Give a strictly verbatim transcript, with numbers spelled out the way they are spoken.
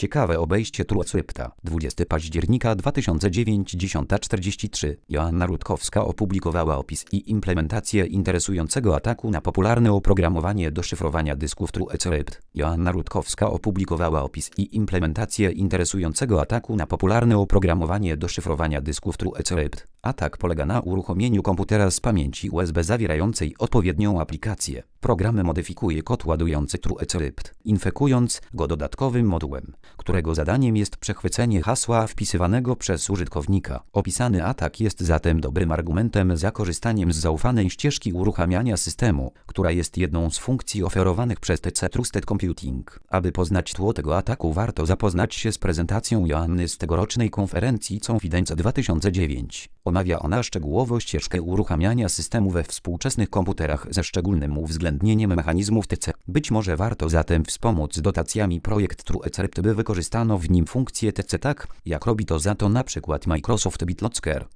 Ciekawe obejście TrueCrypta. dwudziestego października dwa tysiące dziewiątego, dziesiąta czterdzieści trzy. Joanna Rutkowska opublikowała opis i implementację interesującego ataku na popularne oprogramowanie do szyfrowania dysków TrueCrypt. Joanna Rutkowska opublikowała opis i implementację interesującego ataku na popularne oprogramowanie do szyfrowania dysków TrueCrypt. Atak polega na uruchomieniu komputera z pamięci U S B zawierającej odpowiednią aplikację. Program modyfikuje kod ładujący TrueCrypt, infekując go dodatkowym modułem, którego zadaniem jest przechwycenie hasła wpisywanego przez użytkownika. Opisany atak jest zatem dobrym argumentem za korzystaniem z zaufanej ścieżki uruchamiania systemu, która jest jedną z funkcji oferowanych przez T C Trusted Computing. Aby poznać tło tego ataku, warto zapoznać się z prezentacją Joanny z tegorocznej konferencji Confidence dwa tysiące dziewięć. Omawia ona szczegółowo ścieżkę uruchamiania systemu we współczesnych komputerach ze szczególnym uwzględnieniem mechanizmów T C. Być może warto zatem wspomóc dotacjami projekt TrueCrypt, by wykorzystano w nim funkcje T C tak, jak robi to za to na przykład Microsoft BitLocker.